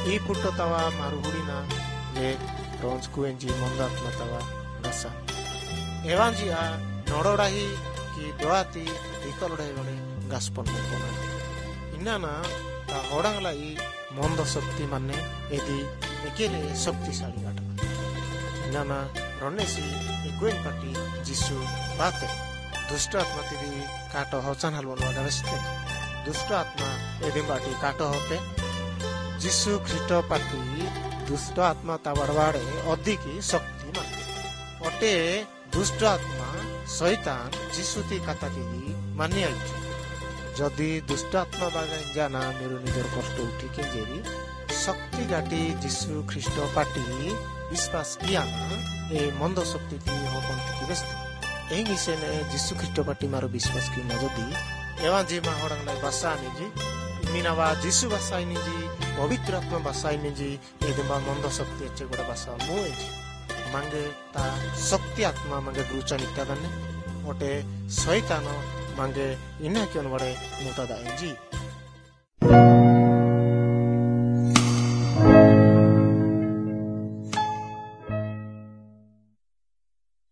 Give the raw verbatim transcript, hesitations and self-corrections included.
ई पुट्टो तवा मारू हुड़ीना ले रोज कुएंजी मंदात्मा तवा गसा एवांजी आ नोड़ोड़ाही की दोआती इकलड़े गड़े गास्पन कोना इन्ना ता होड़ंगला ई मंद शक्ति माने एदी एकेले शक्तिशाली गाटा इन्ना रोनेसी एकुएन पाटी जिसु बाते दुष्ट आत्मा तिदी काटो होचन हलवन वागस्ते दुष्ट आत्मा एदी बाटी काटो होते जिसु ख्रीष्ट पाटी दुष्ट आत्मा तावड़वाड़े अधिक शक्ति माने ओटे दुष्ट आत्मा शैतान जिसुती काता तिदी मानी आइछ जदि दुष्ट आत्मा बागा जाना मेरो निजर कष्ट उठी के जेरी शक्ति गाटी जिसु ख्रीष्ट पाटी विश्वास किया ए मंद शक्ति ती हो कोन की बेस्त एही निसेने जिसु ख्रीष्ट पाटी मारो विश्वास की न जदि एवा जी मा होडंग लाई बसा निजी मीनावा जिसु बसाई निजी पवित्र आत्मा बसाई निजी ए देबा मंद शक्ति अच्छे गोडा बसा मोएजी मांगे ता शक्ति आत्मा मांगे गुचा नित्या दने ओटे शैतान मांगे इन्ना क्यों बड़े मोटा दाएजी।